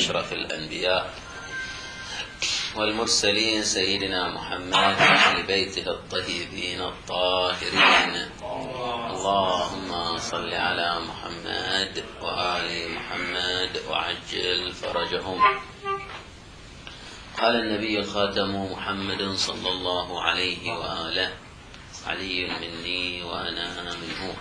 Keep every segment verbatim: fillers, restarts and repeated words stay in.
أشرف الأنبياء والمرسلين سيدنا محمد وأهل بيته الطيبين الطاهرين. اللهم صل على محمد وآل محمد وعجل فرجهم. قال النبي الخاتم محمد صلى الله عليه وآله: علي مني وأنا منه.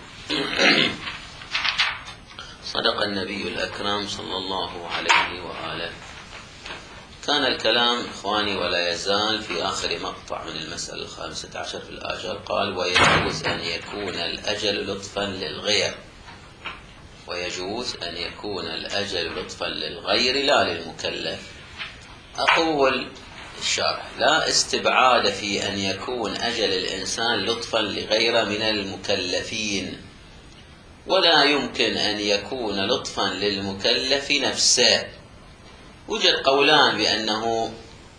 صدق النبي الأكرم صلى الله عليه وآله. كان الكلام إخواني ولا يزال في آخر مقطع من المسألة الخامسة عشر في الآجل. قال: ويجوز أن يكون الأجل لطفا للغير. ويجوز أن يكون الأجل لطفا للغير لا للمكلف. أقول الشرح: لا استبعاد في أن يكون أجل الإنسان لطفا لغيره من المكلفين، ولا يمكن أن يكون لطفا للمكلف نفسه. وجد قولان بأنه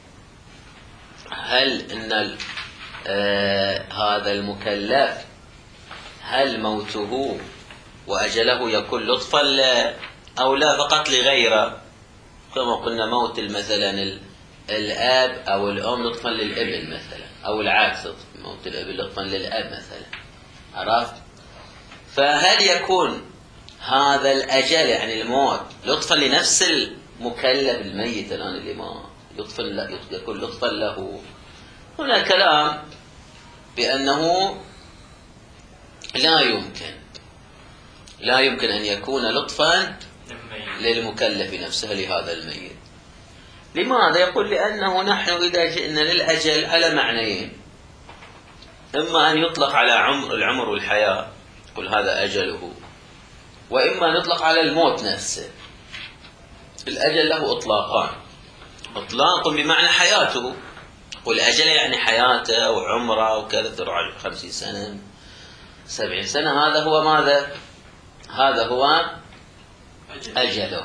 هل إن آه هذا المكلف هل موته وأجله يكون لطفا لا أو لا فقط لغيره، كما قلنا موت مثلا الأب أو الأم لطفا للابن مثلا، أو العكس موت الابن لطفا للأب مثلا. عرفت؟ فهل يكون هذا الأجل يعني الموت لطفا لنفس المكلف الميت الآن اللي مات، لطفا لا يكون لطفا له؟ هنا كلام بأنه لا يمكن لا يمكن أن يكون لطفا للمكلف نفسه لهذا الميت. لماذا؟ يقول: لأنه نحن إذا جئنا للأجل على معنيين: إما أن يطلق على عمر العمر والحياة، يقول هذا أجله، وإما نطلق على الموت نفسه. الأجل له إطلاقان: إطلاق بمعنى حياته، والأجل يعني حياته وعمره وكذا، ترى خمسين سنة سبعين سنة، هذا هو ماذا؟ هذا هو أجله.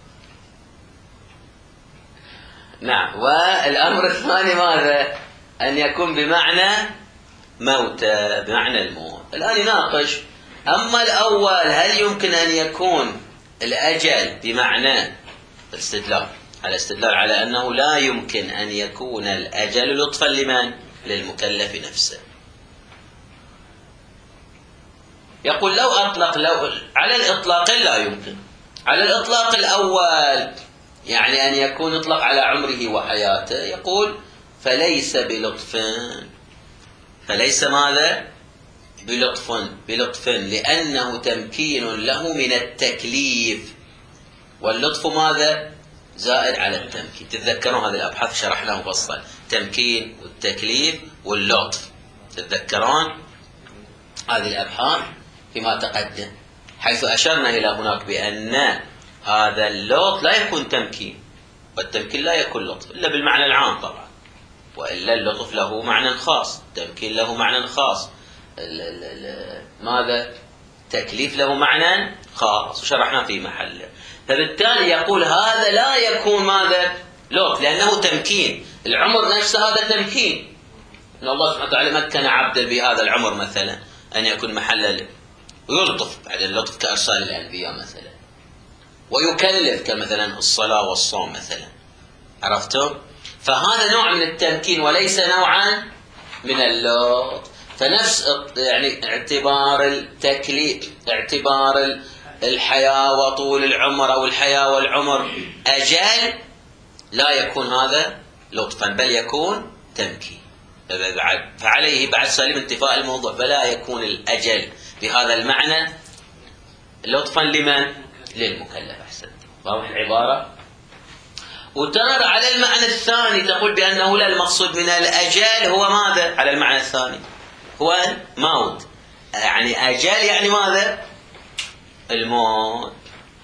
نعم. والأمر الثاني ماذا؟ أن يكون بمعنى موته، بمعنى الموت. الآن يناقش: أما الأول هل يمكن أن يكون الأجل بمعنى الاستدلال على استدلال على أنه لا يمكن أن يكون الأجل لطفا لمن؟ للمكلف نفسه. يقول: لو أطلق لو على الإطلاق لا يمكن. على الإطلاق الأول يعني أن يكون يطلق على عمره وحياته، يقول: فليس بلطف فليس ماذا؟ بلطف بلطف لأنه تمكين له من التكليف، واللطف ماذا؟ زائد على التمكين. تتذكرون هذه الأبحاث شرحناه مفصل: تمكين والتكليف واللطف. تتذكرون هذه الأبحاث فيما تقدم، حيث أشرنا إلى هناك بأن هذا اللطف لا يكون تمكين، والتمكين لا يكون لطف إلا بالمعنى العام طبعا، وإلا اللطف له معنى خاص، التمكين له معنى خاص، ال ال ال ماذا؟ تكليف له معنى خاص، وشرحنا في محله. فبالتالي يقول هذا لا يكون ماذا؟ لطف، لأنه تمكين. العمر نفسه هذا تمكين، إن الله سبحانه وتعالى مكن عبدا بهذا العمر مثلا أن يكون محل، ويلطف بعد اللطف كأرسال الأنبياء مثلا، ويكلف كمثلا الصلاة والصوم مثلا. عرفتم؟ فهذا نوع من التمكين وليس نوعا من اللطف. فنفس يعني اعتبار التكليف، اعتبار الحياة وطول العمر أو الحياة والعمر أجل، لا يكون هذا لطفا بل يكون تمكين. فعليه بعد سالم انتفاء الموضوع فلا يكون الأجل بهذا المعنى لطفا لمن؟ للمكلف. أحسن. واضح العبارة؟ وترى على المعنى الثاني تقول بأنه لا، المقصود من الأجل هو ماذا؟ على المعنى الثاني هو الموت، يعني أجل يعني ماذا؟ الموت.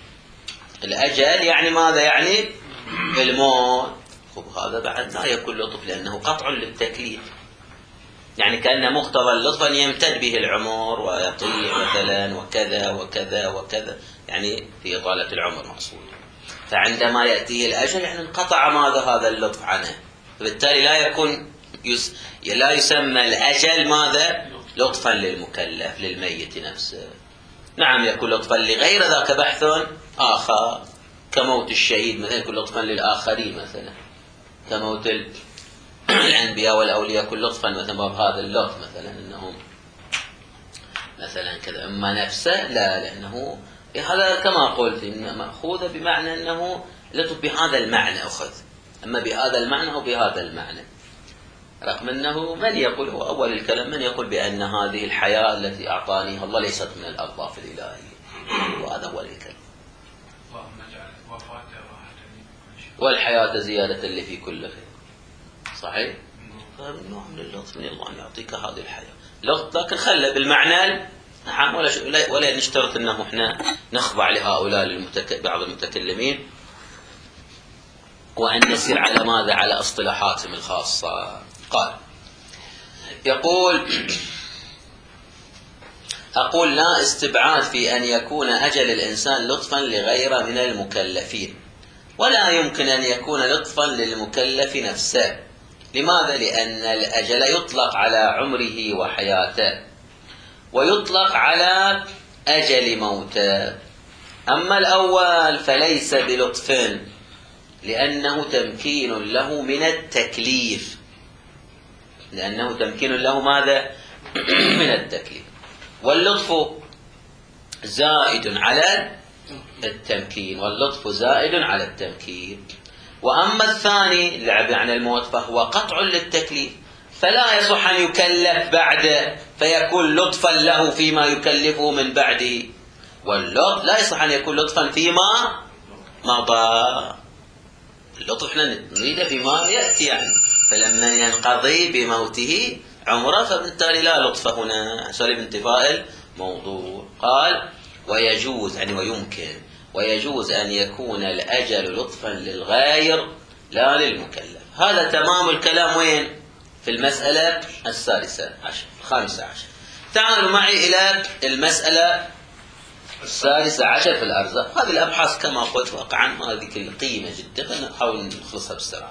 الأجل يعني ماذا؟ يعني الموت. هذا بعد لا يكون لطف لأنه قطع للتكليف، يعني كأن مقتضى اللطف أن يمتد به العمر ويطيع مثلا وكذا وكذا وكذا، يعني في إطالة العمر مقصود. فعندما يأتيه الأجل يعني انقطع ماذا؟ هذا اللطف عنه. فبالتالي لا يكون يس... لا يسمى الأجل ماذا؟ لطفا للمكلف للميت نفسه. نعم يكون لطفا لغير ذاك بحث آخر. كموت الشهيد مثلا يكون لطفا للآخرين، مثلا كموت الأنبياء والأولياء يكون لطفا مثلا بهذا اللطف، مثلا أنهم مثلا كذا. أما نفسه لا، لأنه هذا كما قلت إن مأخوذ بمعنى أنه لطف بهذا المعنى أخذ، أما بهذا المعنى أو بهذا المعنى، رغم أنه من يقول، هو أول الكلام، من يقول بأن هذه الحياة التي أعطانيها الله ليست من الألطاف الإلهية، وهذا هو الكلام. والحياة زيادة اللي في كل خير، صحيح؟ نوع من اللطف من الله أن يعطيك هذه الحياة لطف، لكن خلى بالمعنى نعم، ولا ولا نشترط أنه إحنا نخضع لهؤلاء المتك... بعض المتكلمين وأن نسير على ماذا؟ على اصطلاحاتهم الخاصة. قال يقول أقول لا استبعاد في أن يكون أجل الإنسان لطفا لغيره من المكلفين، ولا يمكن أن يكون لطفا للمكلف نفسه. لماذا؟ لأن الأجل يطلق على عمره وحياته، ويطلق على أجل موته. أما الأول فليس بلطف، لأنه تمكين له من التكليف، لأنه تمكين له ماذا؟ من التكليف. واللطف زائد على التمكين، واللطف زائد على التمكين. وأما الثاني لعب عن الموت فهو قطع للتكليف، فلا يصح أن يكلف بعده فيكون لطفا له فيما يكلفه من بعده، واللطف لا يصح أن يكون لطفا فيما مضى. اللطف احنا نريده فيما يأتي يعني، فلما ينقضي بموته عمره فبالتالي لا لطف هنا، سلب انتفاء الموضوع. قال ويجوز يعني ويمكن ويجوز أن يكون الأجل لطفا للغير لا للمكلف. هذا تمام الكلام. وين؟ في المسألة السادسة عشر الخامسة عشر. تعالوا معي إلى المسألة السادسة عشر في الأرزاق. هذه الأبحاث كما قلت واقعا ما ذيك القيمة جدا، نحاول نخلصها بسرعة.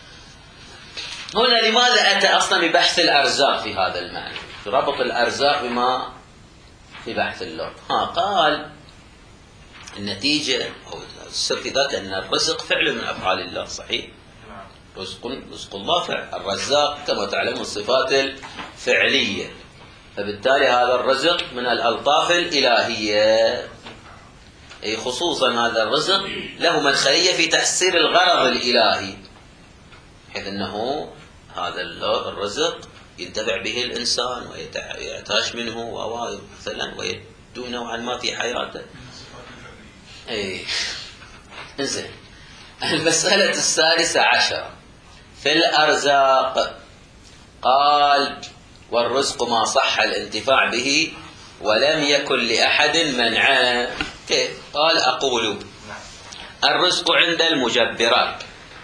هنا لماذا أتى أصلا ببحث الأرزاق في هذا المعنى، ربط الأرزاق بما في بحث اللطف؟ ها قال النتيجة أو السر في ذلك أن الرزق فعل من أفعال الله، صحيح؟ رزق رزق الله فعل. الرزاق كما تعلمون الصفات الفعلية، فبالتالي هذا الرزق من الألطاف الإلهية، أي خصوصا هذا الرزق له مدخلية في تحصيل الغرض الإلهي، حيث أنه هذا الرزق ينتفع به الإنسان ويعتاش منه ووايد مثلا ويدون نوعا ما في حياته. أي إنزين. المسألة السادسة عشر في الأرزاق. قال والرزق ما صح الانتفاع به ولم يكن لأحد منعه. كيف؟ قال أقول الرزق عند المجبرات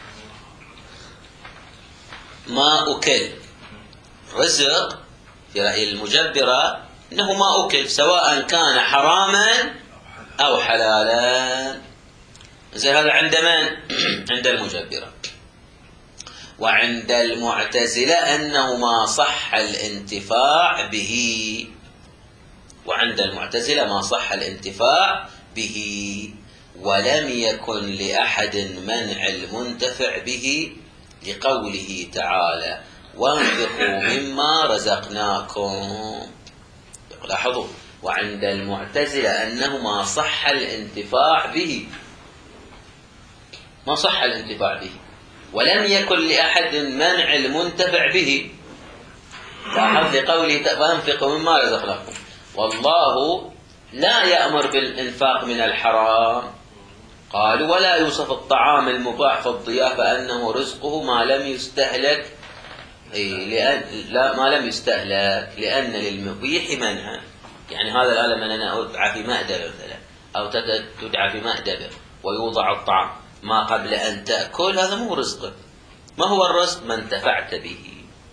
ما أكل. رزق في رأي المجبرة إنه ما أكل، سواء كان حراما أو حلالا. زي هذا عند من؟ عند المجبرة. وعند المعتزلة أنه ما صح الانتفاع به، وعند المعتزلة ما صح الانتفاع به ولم يكن لأحد منع المنتفع به، لقوله تعالى وانفقوا مما رزقناكم. لاحظوا وعند المعتزلة أنه ما صح الانتفاع به، ما صح الانتفاع به ولم يكن لأحد منع المنتفع به. لاحظ لقوله فانفقوا مما رزقناكم، والله لا يأمر بالإنفاق من الحرام. قالوا ولا يوصف الطعام المباح في الضيافة أنه رزقه ما لم يستهلك، لأن لا ما لم يستهلك لأن للمبيح منعا. يعني هذا الآن لما أنا أدعى في مأدبة مثلا أو تدعى في مأدبة ويوضع الطعام ما قبل أن تأكل، هذا مو رزقك. ما هو الرزق؟ ما انتفعت به.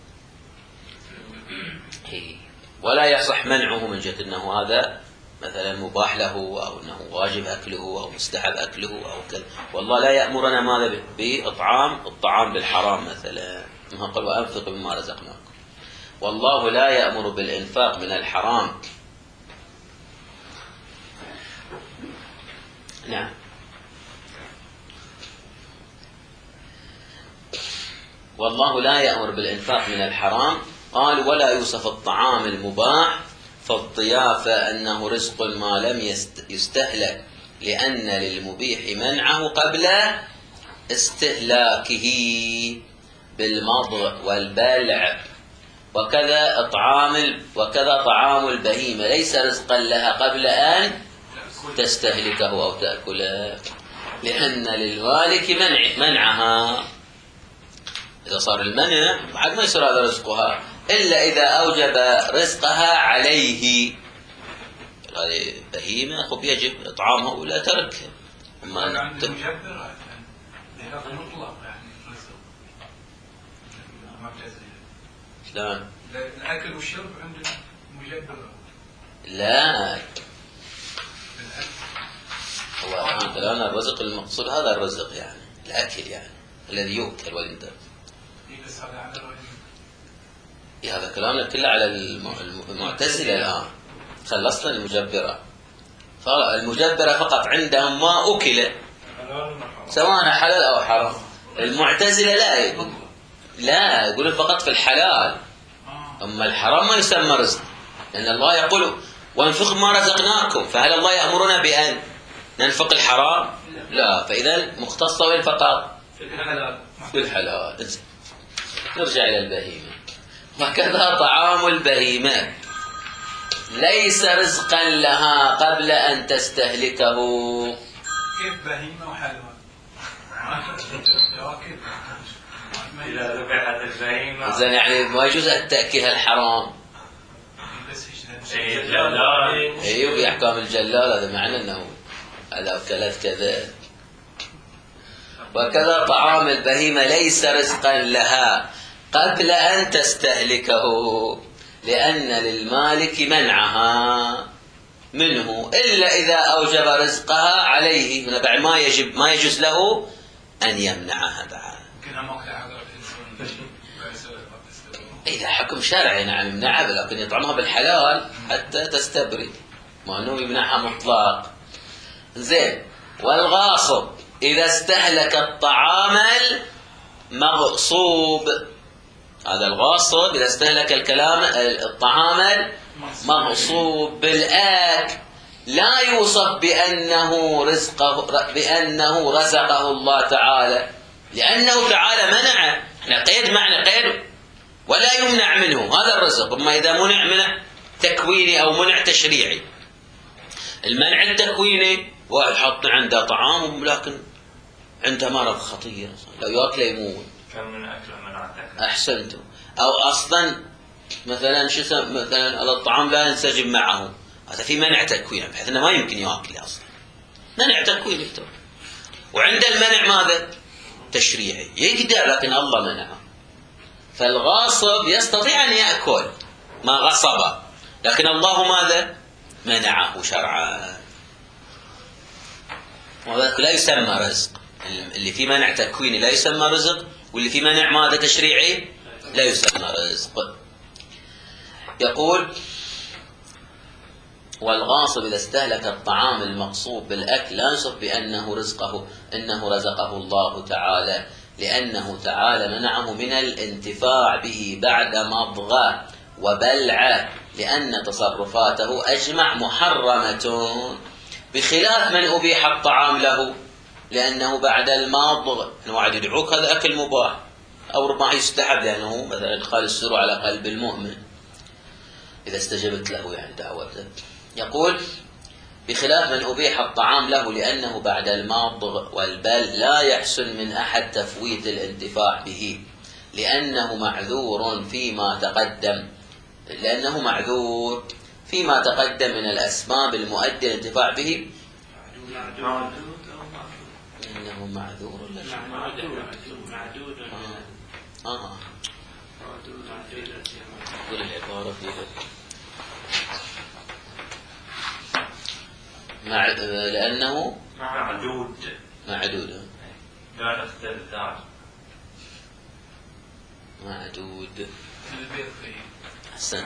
ولا يصح منعه من جهة أنه هذا مثلا مباح له أو أنه واجب أكله أو مستحب أكله أو كذا. والله لا يأمرنا ماذا بإطعام الطعام بالحرام مثلا، ما قال وأنفق مما رزقناكم. والله لا يأمر بالإنفاق من الحرام. نعم والله لا يأمر بالإنفاق من الحرام. قال ولا يوصف الطعام المباح فالضيافة أنه رزق ما لم يستهلك لأن للمبيح منعه قبل استهلاكه بالمضغ والبلع. وكذا إطعام وكذا طعام البهيمة ليس رزقا لها قبل أن تستهلكه أو تأكله لأن للمالك منع منعها. إذا صار المنع بعد ما يصير هذا رزقها إلا إذا أوجب رزقها عليه. هذه بهيمة خب يجب إطعامها ولا تركها. أما عند المجبرة لهذا مطلق يعني رزق ما بتزيد. شلون؟ الأكل والشرب عند المجبرة. لا هو الآن الرزق المقصود هذا الرزق يعني الأكل يعني الذي يؤكل ويندب. بس هذا على الرجل. هذا كلامنا كله على المعتزلة الآن. خلصنا المجبرة. فالمجبرة فقط عندهم ما أكل سواء حلال أو حرام. المعتزلة لا يقول لا يقولون فقط في الحلال. أما الحرام ما يسمى رزق لأن الله يقول وانفقوا ما رزقناكم. فهل الله يأمرنا بأن ننفق الحرام؟ لا. فإذا مختصة وين فقط في الحلال. في الحلال. نرجع إلى البهيمة. وكذا طعام البهيمة ليس رزقا لها قبل أن تستهلكه. كيف بهيمة وحلوى؟ إذا ذبحت البهيمة إذن يعني ما يجوز أن تأكلها الحرام. أيوه في أحكام الجلال هذا معنى أنه على أكلت كذا. وكذا طعام البهيمة ليس رزقا لها قبل أن تستهلكه لأن للمالك منعها منه إلا إذا أوجب رزقها عليه. هنا بعد ما يجب ما يجوز له أن يمنعها بعد. إذا حكم شرعي نعم يمنعها لكن يطعمها بالحلال حتى تستبرد ما أنه يمنعها مطلق. زين. والغاصب إذا استهلك الطعام المغصوب. هذا الغاصب إذا استهلك الكلام الطعام المغصوب بالآك لا يوصف بأنه رزقه بأنه رزقه الله تعالى لأنه تعالى منعه. احنا قيد معنى قيد ولا يمنع منه هذا الرزق. أما إذا منع منع تكويني أو منع تشريعي. المنع التكويني واحد حط عنده طعام لكن عنده مرض خطير لو يأكله يموت. كم من أكل منعتك؟ أحسنتم. أو أصلا مثلا شو مثلا الطعام لا ينسجم معه هذا في منع تكويني بحيث أنه ما يمكن يأكله أصلا. منع تكويني وعند المنع ماذا؟ تشريعي يقدر لكن الله منعه. فالغاصب يستطيع أن يأكل ما غصب لكن الله ماذا؟ منعه شرعا. وذلك لا يسمى رزق. اللي في منع تكويني لا يسمى رزق واللي في منع ماذا تشريعي لا يسمى رزق. يقول والغاصب إذا استهلك الطعام المغصوب بالأكل لا يوصف بأنه رزقه إنه رزقه الله تعالى لأنه تعالى منعه من الانتفاع به بعد مضغه وبلعه لأن تصرفاته أجمع محرمة بخلاف من أبيح الطعام له لأنه بعد المضغ واحد يدعوك هذا أكل مباح أو ربما يستحب لأنه مثلا إدخال السرور على قلب المؤمن إذا استجبت له يعني دعوته. يقول بخلاف من أبيح الطعام له لأنه بعد المضغ والبل لا يحسن من أحد تفويت الانتفاع به لأنه معذور فيما تقدم لأنه معذور فيما تقدم من الأسباب المؤدية للانتفاع به. إنه معذور ولا معدود معدود آه قول العبارة فيها مع... لأنه معدود معدود لا نختلف معدود أحسن.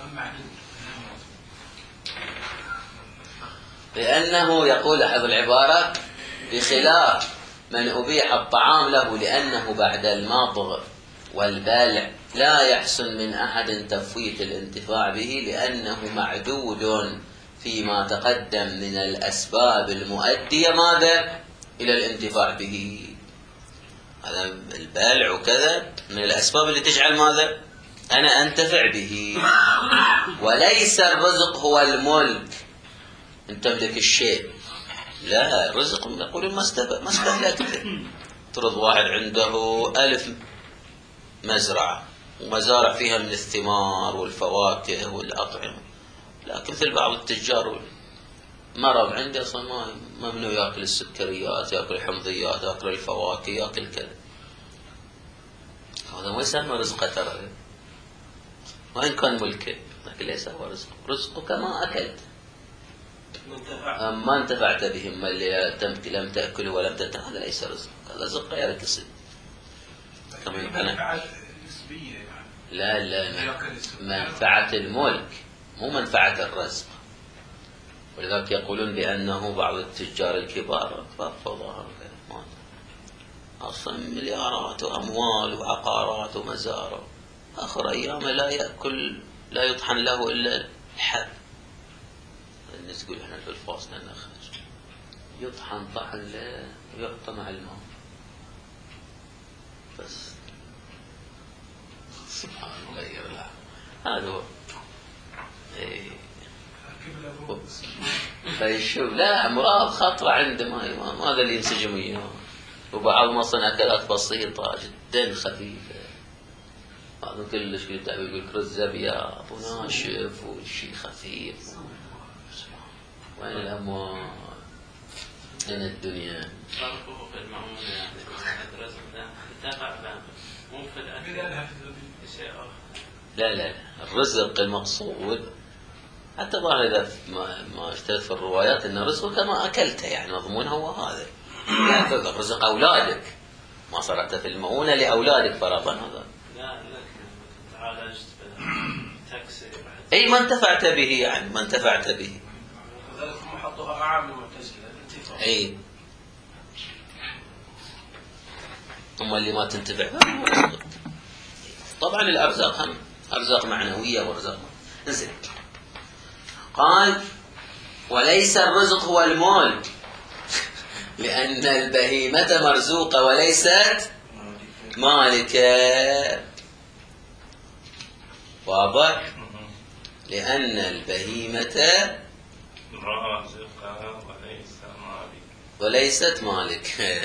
لأنه يقول لاحظ العبارة بخلاف من أبيح الطعام له لأنه بعد المضغ والبلع لا يحسن من أحد تفويت الانتفاع به لأنه معدود فيما تقدم من الأسباب المؤدية ماذا؟ إلى الانتفاع به. هذا البلع وكذا من الأسباب اللي تجعل ماذا؟ أنا أنتفع به. وليس الرزق هو الملك، أن تملك الشيء. لا، الرزق نقول ما استهلكت. ترض واحد عنده ألف مزرعة ومزارع فيها من الثمار والفواكه والأطعمة، لكن مثل بعض التجار مرض عنده أصلا ممنوع يأكل السكريات، يأكل الحمضيات، يأكل الفواكه، يأكل كذا. هذا ما يسمى رزقه ترى، وإن كان ملكه، لكن ليس هو رزق. رزقك ما أكلت، ما انتفعت بهم، اللي لم تأكله ولم تنتفع، هذا ليس رزق، هذا رزق غير كسب. منفعة نسبية يعني. لا لا، منفعة الملك مو منفعة الرزق. ولذلك يقولون بأنه بعض التجار الكبار فضلها أصلا مليارات وأموال وعقارات ومزارع، آخر أيامه لا يأكل، لا يطحن له إلا الحب. الناس تقول إحنا في الفاصل نخرج، يطحن طحن له ويعطى مع الماء بس. سبحان الله غير الله. هذا هو. إيه. فيشوف لا امراض خطرة عنده، ما ماذا اللي ينسجم وياه. وبعض مثلا أكلات بسيطة جدا خفيفة، هذا كلش يتعب، يقول لك رز أبيض وناشف وشيء خفيف. وين الأموال؟ أين الدنيا؟ فرقه في المعونة يعني الرزق ده انتفع به مو في الأكل شيء آخر. لا لا، الرزق المقصود حتى ظاهر إذا ما, ما اشتهت في الروايات أن رزقك ما أكلته، يعني مضمون هو هذا. يعني رزق أولادك، ما صرت في المعونة لأولادك فرضا هذا. لا لك تعالجت بتاكسي. أي ما انتفعت به، يعني ما انتفعت به. وذلك هم حطوها أعم المعتزلة الانتفاع. أي هم اللي ما تنتفع. طبعا الأرزاق هم أرزاق معنوية وأرزاق نزل. قال وليس الرزق هو المال لأن البهيمة مرزوقة وليست مالكة. واضح؟ لأن البهيمة رازقة وليست مالكة.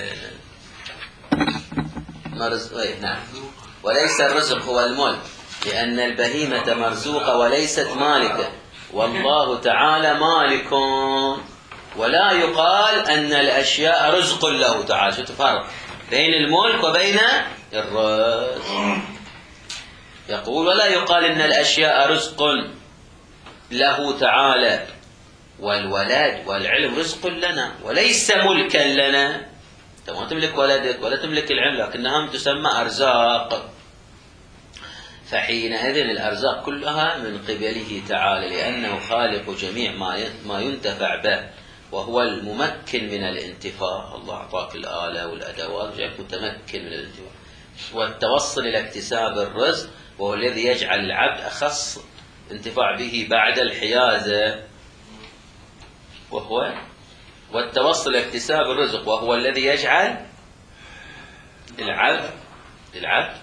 مرز... نعم. وليس الرزق هو المال لأن البهيمة مرزوقة وليست مالكة، والله تعالى مالك. ولا يقال أن الأشياء رزق له تعالى. شو تفرق بين الملك وبين الرزق؟ يقول ولا يقال أن الأشياء رزق له تعالى، والولد والعلم رزق لنا وليس ملكا لنا. أنت ما تملك ولدك ولا تملك العلم، لكنها تسمى أرزاق. فحينئذ الأرزاق كلها من قبله تعالى، لأنه خالق جميع ما ينتفع به، وهو الممكن من الانتفاع. الله أعطاك الآلة والأدوات جاءك متمكن من الانتفاع. والتوصل إلى اكتساب الرزق وهو الذي يجعل العبد أخص انتفاع به بعد الحيازة، وهو والتوصل إلى اكتساب الرزق وهو الذي يجعل العبد العبد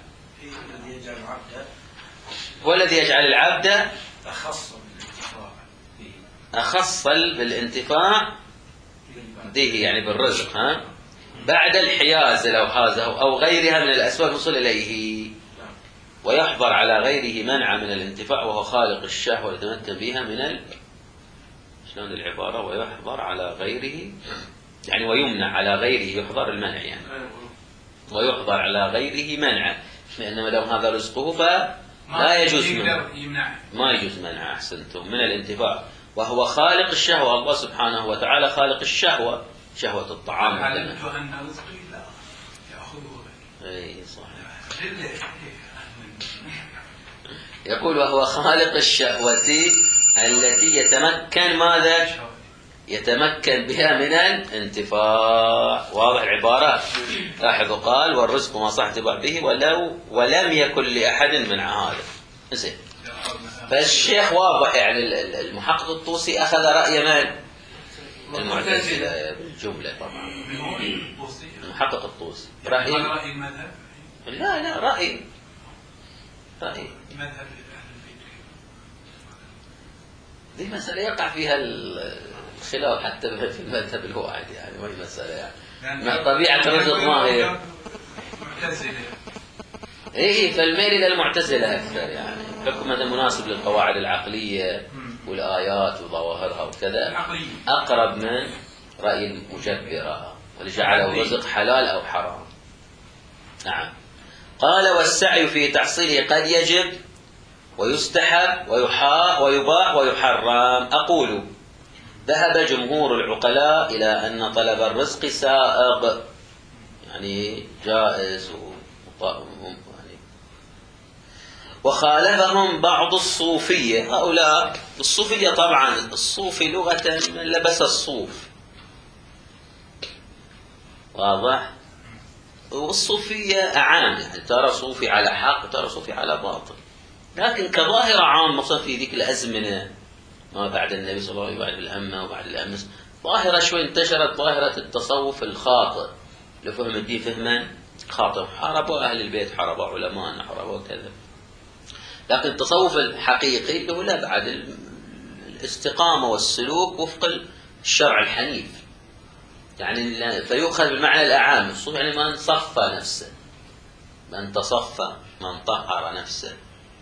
هو الذي يجعل العبد أخص بالانتفاع أخص بالانتفاع به، يعني بالرزق، ها بعد الحيازة لو حازه أو غيرها من الأسباب الوصول إليه، ويحضر على غيره منع من الانتفاع وهو خالق الشهوة ويتمكن بها من ال... شلون العبارة؟ ويحضر على غيره، يعني ويمنع على غيره، يحضر المنع يعني، ويحضر على غيره منع، لأنما لو هذا رزقه فلا يجوز منع، ما يجوز منع. أحسنتم، من الانتفاع. وهو خالق الشهوة، الله سبحانه وتعالى خالق الشهوة، شهوة الطعام مثلا. علمت أن رزقي لا يأخذه. أي صحيح. يقول وهو خالق الشهوة التي يتمكن ماذا يتمكن بها من الانتفاع. واضح العبارة؟ لاحظوا قال والرزق ما صح انتفاع به ولو ولم يكن لأحد من هذا. زين. فالشيخ واضح يعني المحقق الطوسي أخذ رأي من؟ المعتزلة بالجملة طبعا. المحقق الطوسي رأي رأي المذهب؟ لا لا رأي رأي مذهب دي مسألة يقع فيها الخلاف حتى في المذهب الواحد يعني وهي مسألة يعني, يعني مع طبيعة الرزق ما هي معتزلة. إيه فالميل إلى المعتزلة أكثر يعني حكم هذا مناسب للقواعد العقلية والآيات وظواهرها وكذا أقرب من رأي المجبرة ولجعله الرزق حلال أو حرام. نعم. قال والسعي في تحصيله قد يجب ويستحب ويحا ويباح ويحرم. أقول ذهب جمهور العقلاء إلى أن طلب الرزق سائغ يعني جائز يعني وخالفهم بعض الصوفية. هؤلاء الصوفية طبعا الصوفي لغة من لبس الصوف واضح. والصوفية أعام يعني ترى صوفي على حق وترى صوفي على باطل، لكن كظاهرة عامة مثلا في ذيك الأزمنة ما بعد النبي صلى الله عليه وسلم بعد الأمة وبعد الأمس ظاهرة شوي انتشرت ظاهرة التصوف الخاطئ لفهم الدين فهما خاطئ. حاربوا أهل البيت حاربوا علماء حاربوا كذا، لكن التصوف الحقيقي اللي هو لا بعد الاستقامة والسلوك وفق الشرع الحنيف يعني فيؤخذ بالمعنى الأعام. الصوف يعني من صفى نفسه من تصفى من طهر نفسه.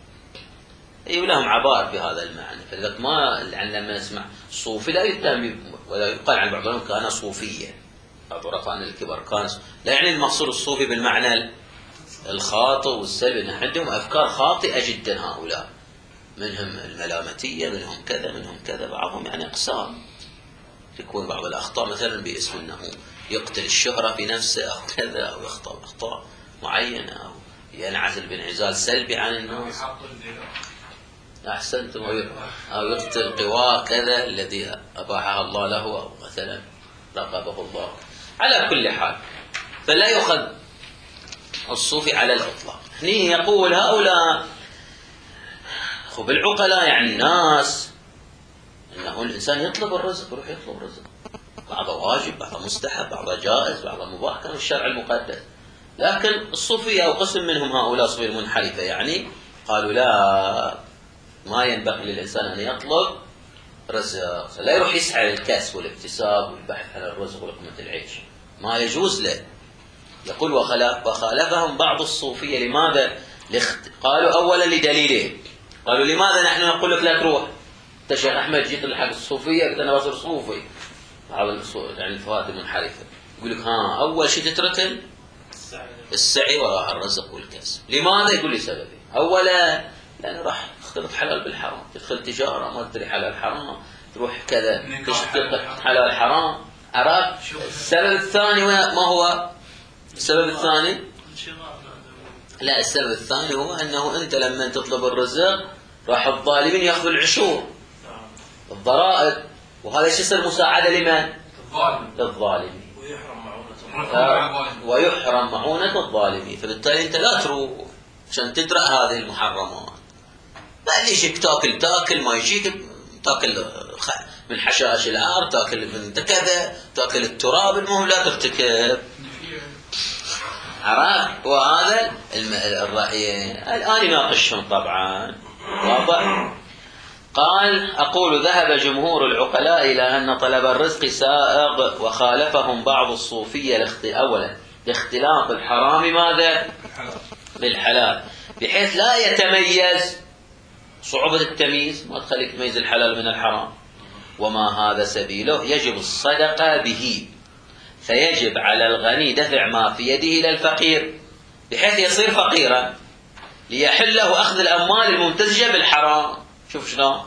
أي لهم عبائر بهذا المعنى. فلذلك ما لما نسمع صوفي لا يتهم ولا يقال عن بعضهم كان صوفيا بعض رفعنا الكبر كان لا يعني المقصود الصوفي بالمعنى الخاطئ والسلبي. عندهم أفكار خاطئة جدا هؤلاء، منهم الملامتية منهم كذا منهم كذا بعضهم يعني أقسام. تكون بعض الأخطاء مثلا باسم أنه يقتل الشهرة في نفسه أو كذا أو يخطأ أخطاء معينة أو ينعزل بانعزال سلبي عن الناس. أحسنتم. أو يقتل قواه كذا الذي أباحها الله له أو مثلا رقبه الله. على كل حال فلا يؤخذ الصوفي على الإطلاق. هني يقول هؤلاء خب العقلاء يعني الناس أنه الإنسان يطلب الرزق يروح يطلب الرزق بعضه واجب بعضه مستحب بعضه جائز بعضه مباح كان الشرع المقدس. لكن الصوفية أو قسم منهم هؤلاء صوفية المنحرفة يعني قالوا لا ما ينبغي للإنسان أن يطلب رزق لا يروح يسعى للكسب والاكتساب والبحث عن الرزق ولقمة العيش ما يجوز له. يقول وخلف وخالفهم بعض الصوفية. لماذا؟ لخت... قالوا أولا لدليلين. قالوا لماذا نحن نقول لك لا تروح انت شيخ أحمد جيت لحق الصوفية قلت أنا بصير صوفي بعض يعني الفوائد المنحرفة يقول لك ها أول شيء تترك السعي وراء الرزق والكسب. لماذا؟ يقول لي سببي. أولا لأنه راح تختلط حلال بالحرام تدخل تجارة ما تدري حلال حرام تروح كذا تشتغل حلال حرام عرفت. السبب الثاني ما هو السبب الثاني؟ لا السبب الثاني هو أنه أنت لما تطلب الرزق راح الظالمين يأخذوا العشور الضرائب وهذا شيء يصير مساعدة لمن؟ للظالمين ويحرم معونة الظالمين. فبالتالي أنت لا تروح عشان تدرأ هذه المحرمات. ما يجيك تاكل تاكل ما يجيك تاكل من حشائش الأرض تاكل من كذا تاكل التراب المهم لا ترتكب عرفت. وهذا الرأي الآن يناقشهم طبعا واضح. قال أقول ذهب جمهور العقلاء إلى أن طلب الرزق سائغ وخالفهم بعض الصوفية أولا لاختلاف الحرام ماذا؟ بالحلال بحيث لا يتميز صعوبة التمييز ما تخليك تميز الحلال من الحرام. وما هذا سبيله يجب الصدقة به فيجب على الغني دفع ما في يده إلى الفقير بحيث يصير فقيرا ليحل له أخذ الأموال الممتزجة بالحرام. شوف شلون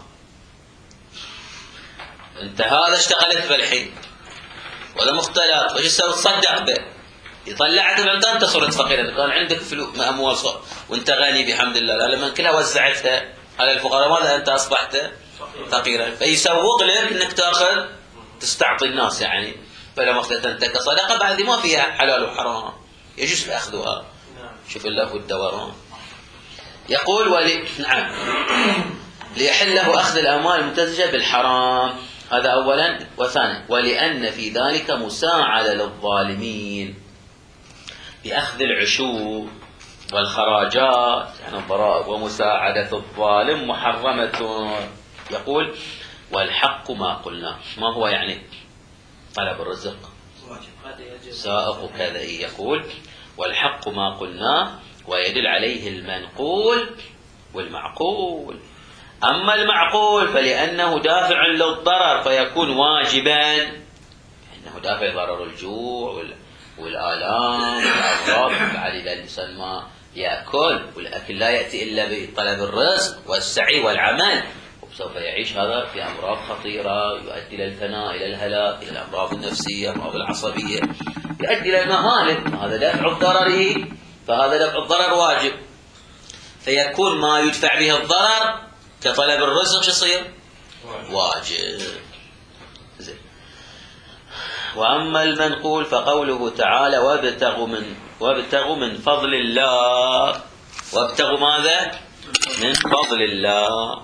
انت هذا اشتغلت بالحين ولا مختلط وش تسوي تصدق به يطلعك بعد انت صرت فقير. كان عندك فلوس اموال صار وانت غني بحمد الله لما كلها وزعتها على الفقراء ماذا انت اصبحت فقيرا. فيسوق لك انك تاخذ تستعطي الناس يعني، فلا مخلة تك صدقة، بعد ما فيها حلال وحرام يجوز أخذها. شوف الله الدوران. يقول ولي نعم ليحل له أخذ الأموال الممتزجة بالحرام، هذا أولا. وثانيا ولأن في ذلك مساعدة للظالمين بأخذ العشور والخراجات يعني الضرائب، ومساعدة الظالم محرمة. يقول والحق ما قلنا، ما هو يعني طلب الرزق سائق كذا. يقول والحق ما قلنا ويدل عليه المنقول والمعقول. أما المعقول فلأنه دافع للضرر فيكون واجبا، إنه دافع ضرر الجوع والآلام والأمراض، بعد إذا الإنسان ما يأكل، والأكل لا يأتي إلا بطلب الرزق والسعي والعمل، وسوف يعيش هذا في أمراض خطيرة يؤدي إلى الفناء، إلى الهلاك، إلى الأمراض النفسية، الأمراض العصبية، يؤدي إلى المهالك. هذا دفع ضرره، فهذا دفع الضرر واجب، فيكون ما يدفع به الضرر كطلب الرزق شو يصير؟ واجب. زين. وأما المنقول فقوله تعالى وابتغوا من وابتغوا من فضل الله، وابتغوا ماذا؟ من فضل الله.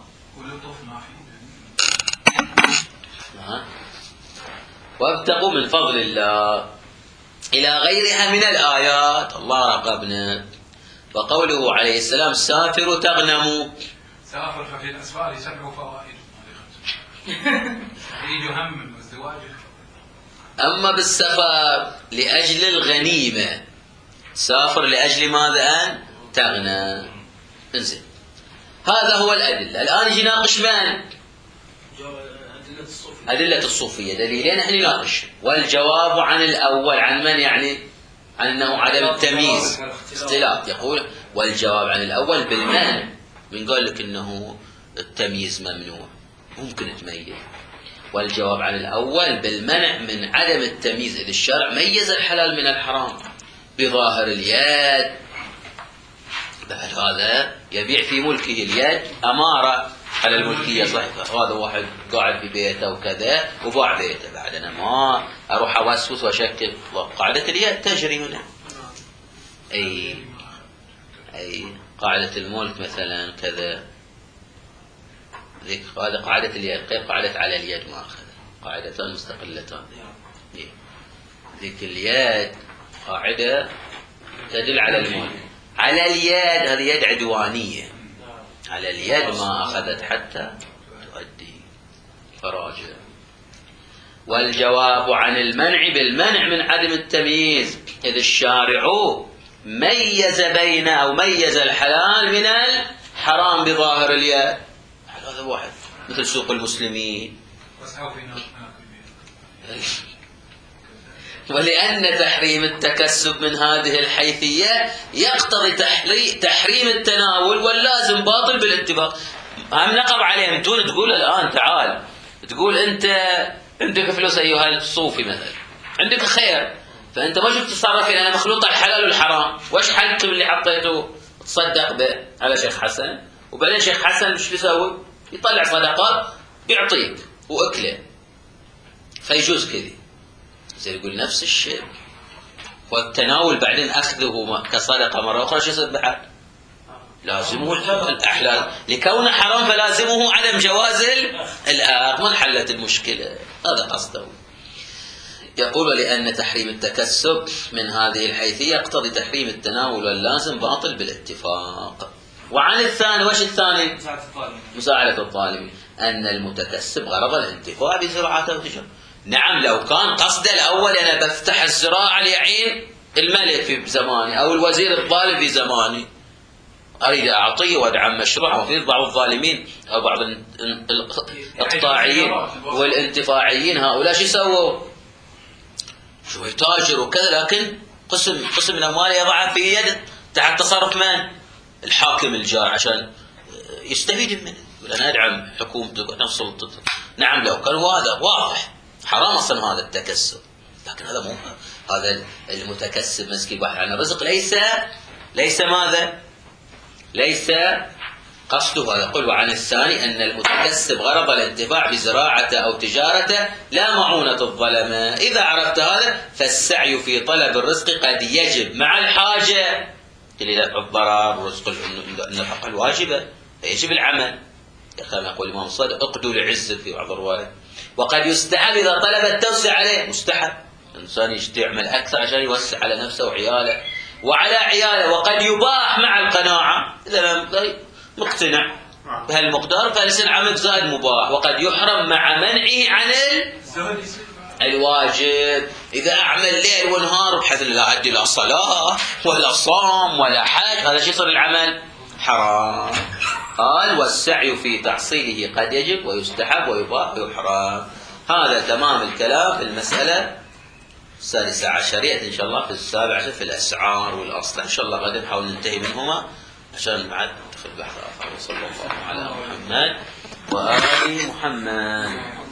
وابتغوا من فضل الله إلى غيرها من الآيات. الله رقبنا. وقوله عليه السلام سافروا تغنموا. سافر ففي الأسفار سبع فوائد يريد هم والزواج. أما بالسفر لأجل الغنيمة، سافر لأجل ماذا؟ أن تغنى. انزين، هذا هو الأدلة. الآن يجي ناقش من؟ أدلة الصوفية، دليلين احنا نناقش. والجواب عن الأول عن من يعني؟ عن أنه عدم التمييز اختلاف. يقول والجواب عن الأول بالمنع. من قال لك أنه التمييز ممنوع؟ ممكن تميز. والجواب عن الأول بالمنع من عدم التمييز، إذ الشرع ميز الحلال من الحرام بظاهر اليد. بعد هذا يبيع في ملكه اليد أمارة على الملكية صحيحة. هذا واحد قاعد في بيته وكذا وباع بيته، بعد أنا ما أروح أوسوس وأشكك. قاعدة اليد تجري هنا. أي أي قاعدة الملك مثلا كذا، ذيك هذا قاعدة اليد غير قاعدة على اليد مؤخذة، قاعدتان مستقلتان. ذيك اليد قاعدة تدل على الملك، على اليد هذه يد عدوانية، على اليد ما أخذت حتى تؤدي فراجع. والجواب عن المنع بالمنع من عدم التمييز، إذ الشارع ميز بين أو ميز الحلال من الحرام بظاهر اليد. هذا واحد مثل سوق المسلمين. ولأن تحريم التكسب من هذه الحيثية يقتضي تحريم التناول، واللازم باطل بالاتفاق. هم نقب عليهم دون تقول الآن تعال تقول أنت عندك فلوس أيها الصوفي مثلا، عندك خير، فأنت ما شفت تصرف لأن أنا مخلوط الحلال والحرام، وش حلت اللي حطيته؟ تصدق به على شيخ حسن، وبعدين شيخ حسن مش بيسوي؟ يطلع صدقات يعطيك وأكله، فيجوز كذي. زي يقول نفس الشيء. والتناول بعدين أخذه كصدقة مرة أخرى شو يصير بعد؟ لازمه الأحلال، لكونه حرام فلازمه عدم جواز الآخذ. ما حلت المشكلة، هذا قصده. يقول لأن تحريم التكسب من هذه الحيثية يقتضي تحريم التناول، واللازم باطل بالاتفاق. وعن الثاني، وش الثاني؟ مساعدة الظالمين. أن المتكسب غرض الانتفاع بزراعته وتجارته. نعم، لو كان قصد الأول أنا بفتح الزراعة ليعين الملك في زماني أو الوزير الظالم في زماني، أريد أعطيه وأدعم مشروع. وفي بعض الظالمين أو بعض الإقطاعيين والانتفاعيين هؤلاء شو يسووا؟ شو يتاجروا وكذا، لكن قسم قسم من أمواله يضعها في يد تحت تصرف من؟ الحاكم الجار، عشان يستفيد منه. يقول أنا أدعم حكومتك وأدعم سلطتك. نعم، لو كان هذا واضح حرام أصلا هذا التكسب، لكن هذا مو هذا المتكسب مسكين واحد عن الرزق، ليس ليس ماذا؟ ليس قصده هذا. قل وعن الثاني أن المتكسب غرض الانتفاع بزراعته أو تجارته لا معونة الظلمة. إذا عرفت هذا فالسعي في طلب الرزق قد يجب مع الحاجة إلى الضرر ورزق النفقة الواجبة فيجب العمل كما يقول الإمام الصادق اقدوا لعز في بعض الروايات. وقد يستحب إذا طلب التوسع عليه، مستحب الإنسان يعمل أكثر عشان يوسع على نفسه وعياله وعلى عياله. وقد يباح مع القناعة إذا لم مقتنع بهالمقدار فليس العمل زائد مباح. وقد يحرم مع منعه عن الواجب. إذا أعمل ليل ونهار بحيث لا أدي لا صلاة ولا صوم ولا حج هذا شيء صار العمل حرام. قال والسعي في تحصيله قد يجب ويستحب ويباح ويحرم. هذا تمام الكلام في المسألة السادسة عشرية إن شاء الله. في السابعة عشر في الأسعار والأصل إن شاء الله غدا نحاول ننتهي منهما عشان بعد ندخل بحث آخر. صلى الله على محمد وآل محمد.